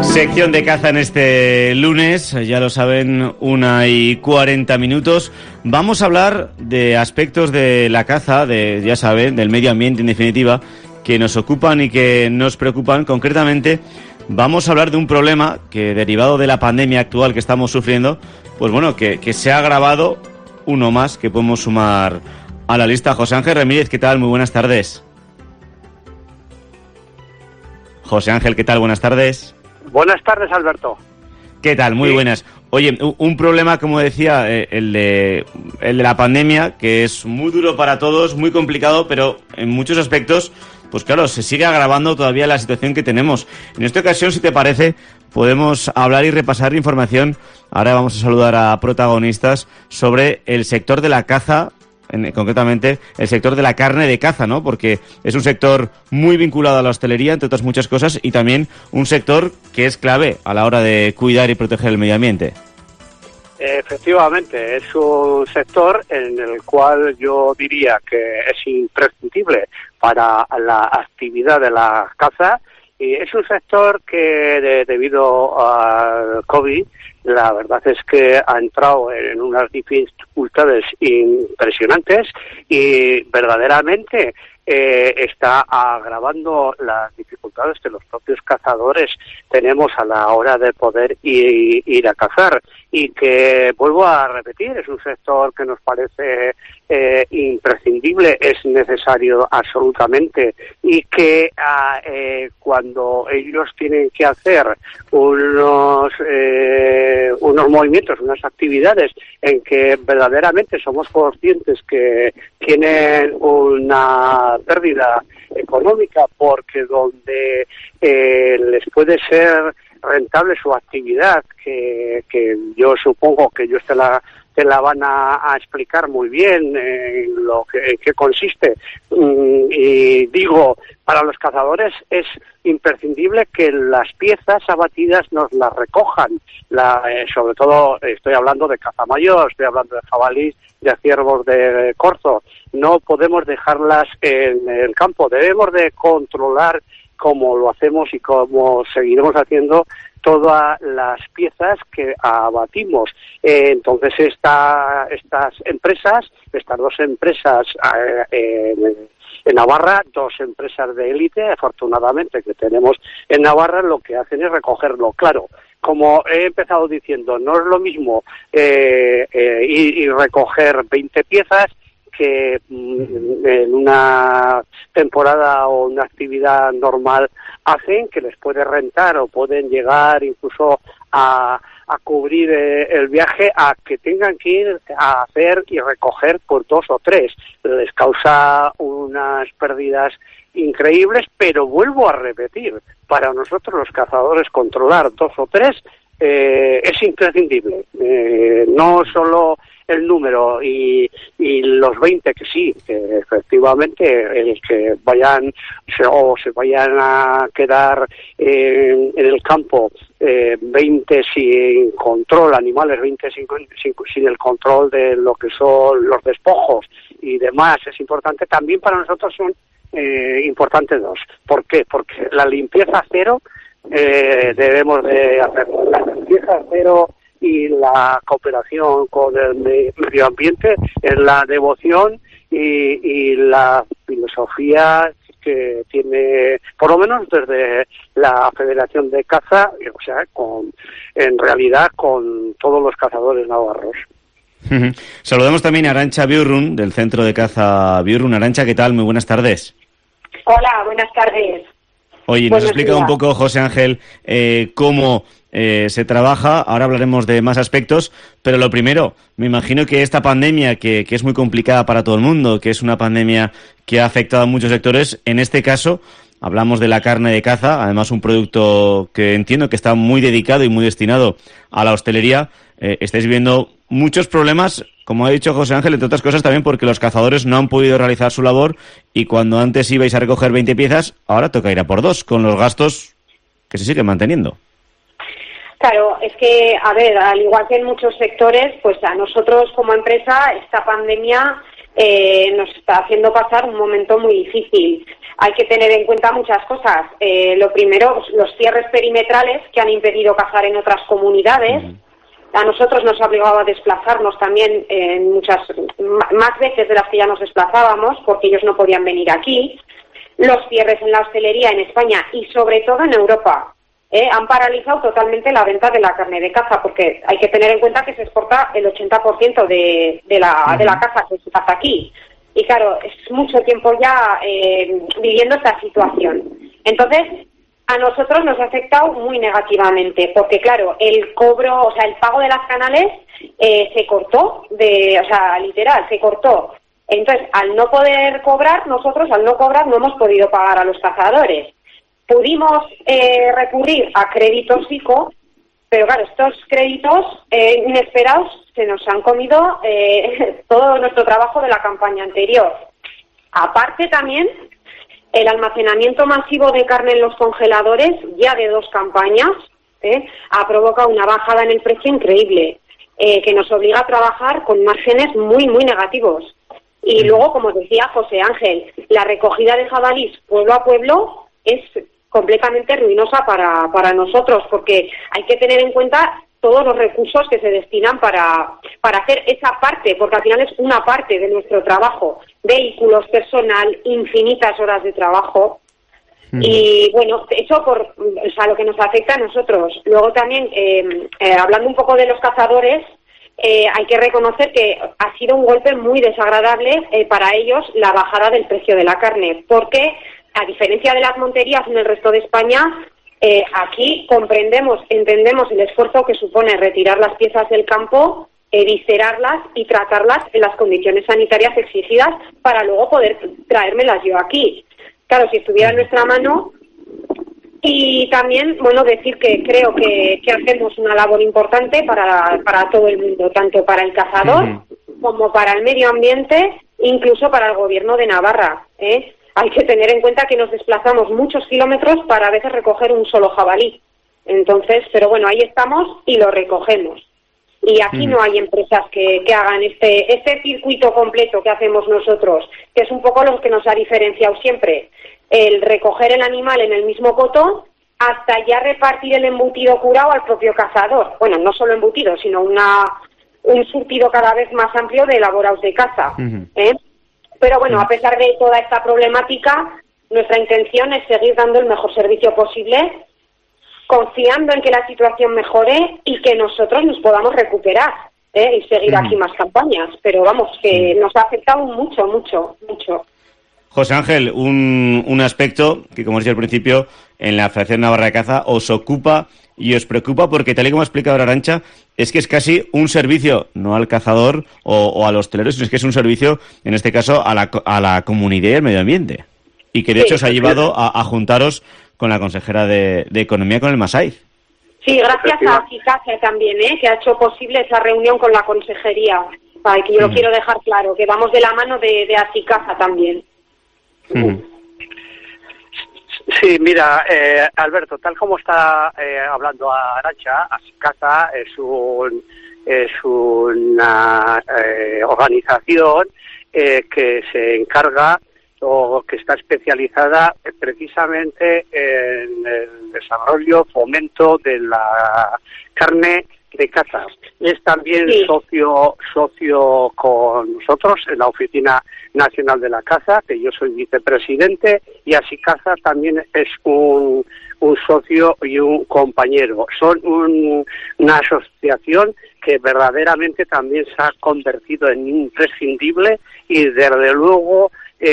Sección de caza en este lunes, ya lo saben, 1:40. Vamos a hablar de aspectos de la caza, ya saben, del medio ambiente en definitiva, que nos ocupan y que nos preocupan. Concretamente, vamos a hablar de un problema que, derivado de la pandemia actual que estamos sufriendo, pues bueno, que se ha agravado, uno más que podemos sumar a la lista. José Ángel Ramírez, ¿qué tal? Muy buenas tardes. José Ángel, ¿qué tal? Buenas tardes. Buenas tardes, Alberto. ¿Qué tal? Muy buenas. Oye, un problema, como decía, el de la pandemia, que es muy duro para todos, muy complicado, pero en muchos aspectos, pues claro, se sigue agravando todavía la situación que tenemos. En esta ocasión, si te parece, podemos hablar y repasar información. Ahora vamos a saludar a protagonistas sobre el sector de la caza, concretamente el sector de la carne de caza, ¿no? Porque es un sector muy vinculado a la hostelería, entre otras muchas cosas, y también un sector que es clave a la hora de cuidar y proteger el medio ambiente. Efectivamente, es un sector en el cual yo diría que es imprescindible para la actividad de la caza, y es un sector que debido al COVID, la verdad es que ha entrado en unas dificultades impresionantes y verdaderamente está agravando las dificultades que los propios cazadores tenemos a la hora de poder ir a cazar, y que, vuelvo a repetir, es un sector que nos parece imprescindible, es necesario absolutamente, y que cuando ellos tienen que hacer unos movimientos, unas actividades en que verdaderamente somos conscientes que tienen una pérdida económica, porque donde les puede ser rentable su actividad, que yo supongo que ellos te la van a explicar muy bien en qué consiste. Y digo, para los cazadores es imprescindible que las piezas abatidas nos las recojan. Sobre todo estoy hablando de caza mayor, estoy hablando de jabalís, de ciervos de corzo. No podemos dejarlas en el campo, debemos de controlar, como lo hacemos y como seguiremos haciendo, todas las piezas que abatimos. Entonces estas empresas, estas dos empresas en Navarra, dos empresas de élite, afortunadamente, que tenemos en Navarra, lo que hacen es recogerlo. Claro, como he empezado diciendo, no es lo mismo ir y recoger 20 piezas que en una temporada o una actividad normal hacen, que les puede rentar o pueden llegar incluso a cubrir el viaje, a que tengan que ir a hacer y recoger por 2 o 3. Les causa unas pérdidas increíbles, pero vuelvo a repetir, para nosotros los cazadores controlar 2 o 3 es imprescindible. No solo el número y los 20 que sí, que efectivamente el que vayan se vayan a quedar en el campo 20 sin control, animales 20 sin el control de lo que son los despojos y demás, es importante. También para nosotros son importantes 2. ¿Por qué? Porque la limpieza cero debemos de hacer. La limpieza cero y la cooperación con el medio ambiente es la devoción y la filosofía que tiene, por lo menos desde la Federación de Caza, o sea, en realidad con todos los cazadores navarros. Saludamos también a Arantxa Biurrun, del Centro de Caza Biurrun. Arantxa, ¿qué tal? Muy buenas tardes. Hola, buenas tardes. Oye, nos explica un poco, José Ángel, cómo se trabaja. Ahora hablaremos de más aspectos, pero lo primero, me imagino que esta pandemia, que es muy complicada para todo el mundo, que es una pandemia que ha afectado a muchos sectores, en este caso hablamos de la carne de caza, además un producto que entiendo que está muy dedicado y muy destinado a la hostelería. Estáis viendo muchos problemas, como ha dicho José Ángel, entre otras cosas también porque los cazadores no han podido realizar su labor, y cuando antes ibais a recoger 20 piezas, ahora toca ir a por 2, con los gastos que se siguen manteniendo. Claro, es que, a ver, al igual que en muchos sectores, pues a nosotros como empresa esta pandemia nos está haciendo pasar un momento muy difícil. Hay que tener en cuenta muchas cosas. Lo primero, los cierres perimetrales que han impedido cazar en otras comunidades. A nosotros nos ha obligado a desplazarnos también más veces de las que ya nos desplazábamos, porque ellos no podían venir aquí. Los cierres en la hostelería en España y sobre todo en Europa han paralizado totalmente la venta de la carne de caza, porque hay que tener en cuenta que se exporta el 80% de la caza que se caza aquí. Y claro, es mucho tiempo ya viviendo esta situación. Entonces, a nosotros nos ha afectado muy negativamente, porque claro, el cobro, o sea, el pago de las canales se cortó, literal, se cortó. Entonces, al no poder cobrar, nosotros al no cobrar no hemos podido pagar a los cazadores. Pudimos recurrir a créditos ICO, pero claro, estos créditos inesperados se nos han comido todo nuestro trabajo de la campaña anterior. Aparte también, el almacenamiento masivo de carne en los congeladores, ya de 2 campañas, ha provocado una bajada en el precio increíble, que nos obliga a trabajar con márgenes muy, muy negativos. Y luego, como decía José Ángel, la recogida de jabalís pueblo a pueblo es completamente ruinosa para nosotros, porque hay que tener en cuenta todos los recursos que se destinan para hacer esa parte, porque al final es una parte de nuestro trabajo, vehículos, personal, infinitas horas de trabajo. Y bueno, eso lo que nos afecta a nosotros. Luego también, hablando un poco de los cazadores, hay que reconocer que ha sido un golpe muy desagradable para ellos la bajada del precio de la carne, porque a diferencia de las monterías en el resto de España, aquí entendemos el esfuerzo que supone retirar las piezas del campo, eviscerarlas y tratarlas en las condiciones sanitarias exigidas para luego poder traérmelas yo aquí. Claro, si estuviera en nuestra mano. Y también, bueno, decir que creo que hacemos una labor importante para todo el mundo, tanto para el cazador como para el medio ambiente, incluso para el gobierno de Navarra, Hay que tener en cuenta que nos desplazamos muchos kilómetros para a veces recoger un solo jabalí. Entonces, pero bueno, ahí estamos y lo recogemos. Y aquí no hay empresas que hagan este circuito completo que hacemos nosotros, que es un poco lo que nos ha diferenciado siempre. El recoger el animal en el mismo coto hasta ya repartir el embutido curado al propio cazador. Bueno, no solo embutido, sino un surtido cada vez más amplio de elaborados de caza. Pero bueno, a pesar de toda esta problemática, nuestra intención es seguir dando el mejor servicio posible, confiando en que la situación mejore y que nosotros nos podamos recuperar y seguir aquí más campañas. Pero vamos, que nos ha afectado mucho, mucho, mucho. José Ángel, un aspecto que, como decía al principio, en la Federación Navarra de Caza os ocupa y os preocupa porque, tal y como ha explicado Arantxa, es que es casi un servicio, no al cazador o a los hosteleros, sino es que es un servicio, en este caso, a la comunidad y al medio ambiente. Y que, de hecho, os ha llevado a juntaros con la consejera de Economía, con el Masaiz. Sí, gracias a Acicaza también, que ha hecho posible esa reunión con la consejería. Que yo lo quiero dejar claro, que vamos de la mano de Acicaza también. Sí, mira, Alberto, tal como está hablando Arantxa, Acicaza es una organización que se encarga o que está especializada precisamente en el desarrollo, fomento de la carne de caza. Es también socio con nosotros en la Oficina Nacional de la Caza, que yo soy vicepresidente, y Acicaza también es un socio y un compañero. Son una asociación que verdaderamente también se ha convertido en imprescindible y desde luego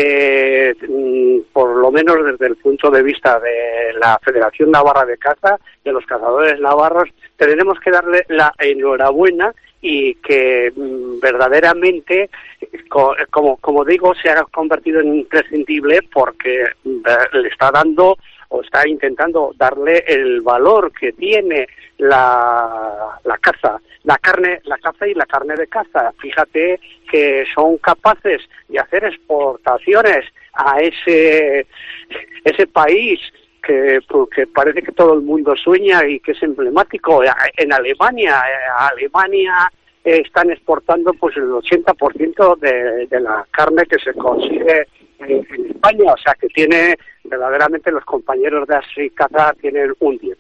por lo menos desde el punto de vista de la Federación Navarra de Caza, de los cazadores navarros, tenemos que darle la enhorabuena y que verdaderamente, como digo, se ha convertido en imprescindible porque le está dando o está intentando darle el valor que tiene la caza, la caza y la carne de caza. Fíjate que son capaces de hacer exportaciones a ese país que parece que todo el mundo sueña y que es emblemático. En Alemania están exportando pues el 80% de la carne que se consigue en España, o sea que tiene verdaderamente los compañeros de Asicazar tienen un 10.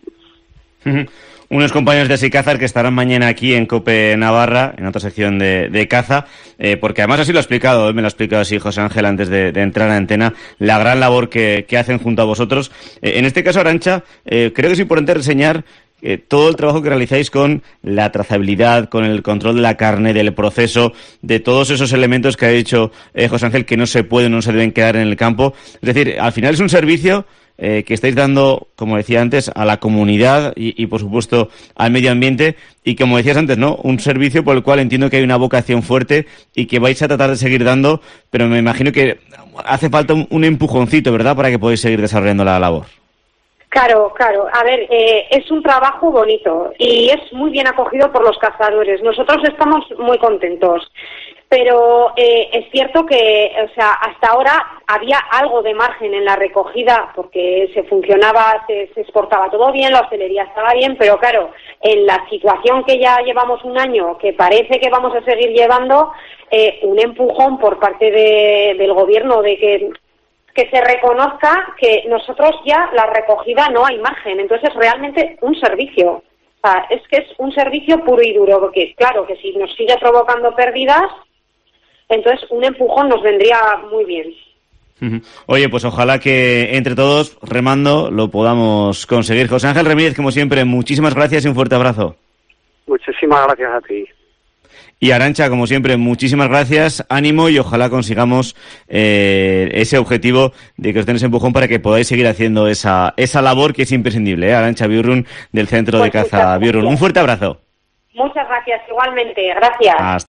Unos compañeros de Asicazar que estarán mañana aquí en COPE Navarra, en otra sección de caza, porque además así lo ha explicado, me lo ha explicado así José Ángel antes de entrar a antena, la gran labor que hacen junto a vosotros. En este caso, Arantxa, creo que es importante reseñar todo el trabajo que realizáis con la trazabilidad, con el control de la carne, del proceso, de todos esos elementos que ha dicho José Ángel que no se pueden, no se deben quedar en el campo. Es decir, al final es un servicio que estáis dando, como decía antes, a la comunidad y por supuesto al medio ambiente y como decías antes, ¿no? Un servicio por el cual entiendo que hay una vocación fuerte y que vais a tratar de seguir dando, pero me imagino que hace falta un empujoncito, ¿verdad?, para que podáis seguir desarrollando la labor. Claro. A ver, es un trabajo bonito y es muy bien acogido por los cazadores. Nosotros estamos muy contentos. Pero es cierto que, o sea, hasta ahora había algo de margen en la recogida porque se funcionaba, se exportaba todo bien, la hostelería estaba bien, pero claro, en la situación que ya llevamos un año, que parece que vamos a seguir llevando, un empujón por parte del gobierno de que se reconozca que nosotros ya la recogida no hay margen, entonces es realmente un servicio. O sea, es que es un servicio puro y duro, porque claro que si nos sigue provocando pérdidas, entonces un empujón nos vendría muy bien. Oye, pues ojalá que entre todos, remando, lo podamos conseguir. José Ángel Ramírez, como siempre, muchísimas gracias y un fuerte abrazo. Muchísimas gracias a ti. Y Arantxa, como siempre, muchísimas gracias, ánimo y ojalá consigamos ese objetivo de que os den ese empujón para que podáis seguir haciendo esa labor que es imprescindible, Arantxa Biurrun, del Centro de Caza Biurrun. Un fuerte abrazo. Muchas gracias, igualmente. Gracias.